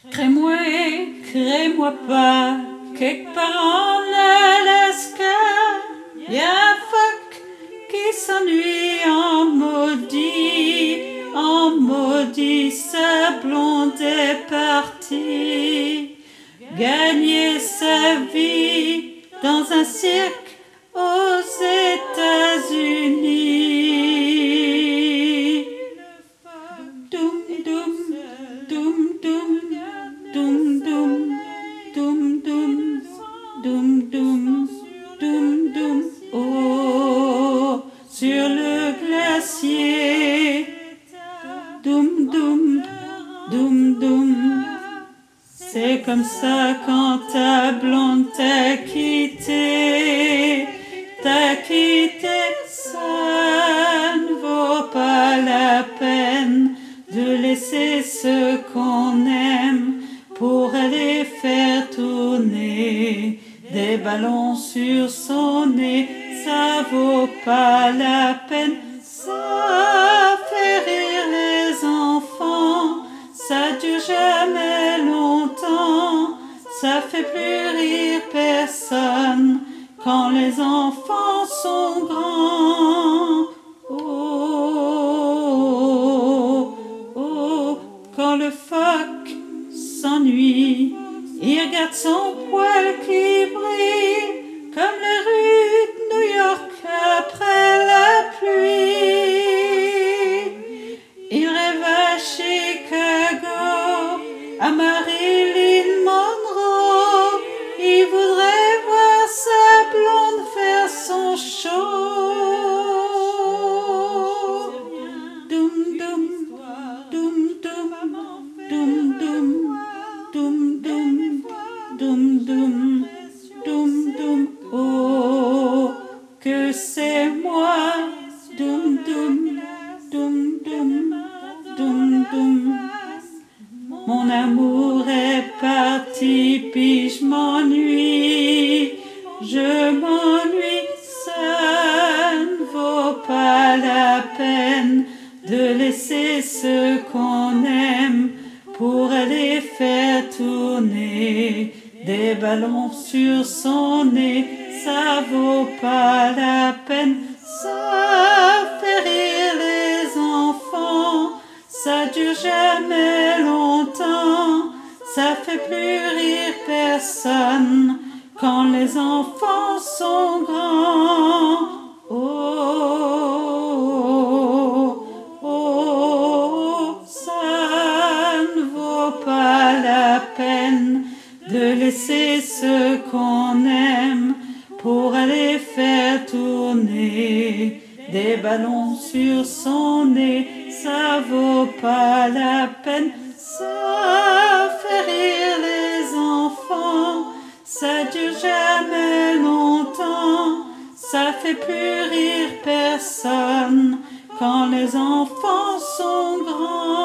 Crée-moi pas, quelque part en Alaska, y a un phoque qui s'ennuie en maudit, sa blonde est partie, gagner sa vie dans un cirque aux États-Unis. Doum doum, doum doum, doum doum, doum doum, doum doum, doum doum. Oh, sur le glacier. Doum doum, doum doum. C'est comme ça quand ta blonde t'a quitté, ça ne vaut pas la peine de laisser ce qu'on aime pour aller faire tourner des ballons sur son nez. Ça vaut pas la peine, ça fait rire les enfants, ça dure jamais longtemps, ça fait plus rire personne quand les enfants sont grands. Oh, oh, quand le phoque s'ennuie, il regarde son poil qui brille comme les rues de New York après la pluie. Il rêve à Chicago, à Marilyn Monroe. Il voudrait voir sa blonde faire son show. Doum doum, doum doum, doum doum, doum doum, doum doum, doum doum. Oh, que c'est moi. Doum doum, doum doum, doum doum. Mon amour est parti, puis je m'ennuie, ça ne vaut pas la peine de laisser ce qu'on aime pour aller faire tourner des ballons sur son nez. Ça vaut pas la peine, ça fait rire les enfants, ça dure jamais longtemps, ça fait plus rire personne quand les enfants sont grands. Oh, oh, oh, ça ne vaut pas la peine de laisser ce qu'on aime pour aller faire tourner des ballons sur son nez. Ça vaut pas la peine, ça fait rire les enfants, ça dure jamais longtemps, ça fait plus rire personne quand les enfants sont grands.